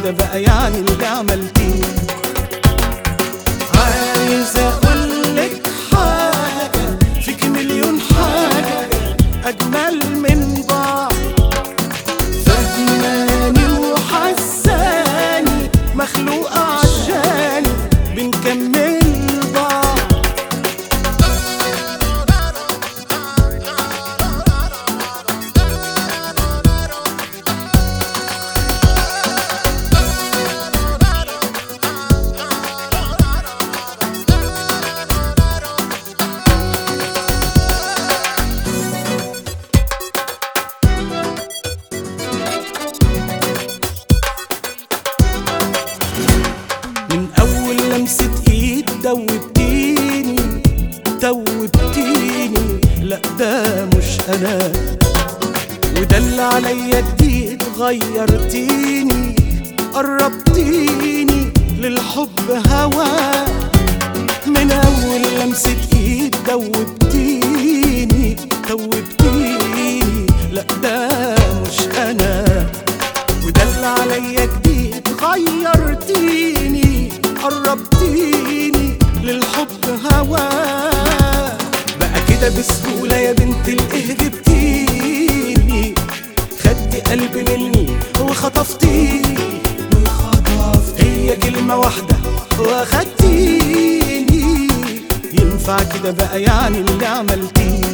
كده بقى يعني اللي عملتيه. عايز اقولك حاجة، فيك مليون حاجة اجمل من بعض، فهماني وحساني مخلوقة عشاني بنكمل بعض. من أول لمسة إيد دوبتيني دوبتيني، لأ ده مش أنا، وده اللي عليا جديد، غيرتيني قربتيني للحب هوا. من أول لمسة إيد دوبتيني دوبتيني، لأ ده مش أنا، وده اللي عليا جديد، غيرتيني قربتيني للحب هوا. بقى كده بسهولة يا بنت الايه جبتيني، خدتي قلبي مني وخطفتيني، هي كلمة واحدة واخدتيني. ينفع كده بقى يعني اللي عملتيه.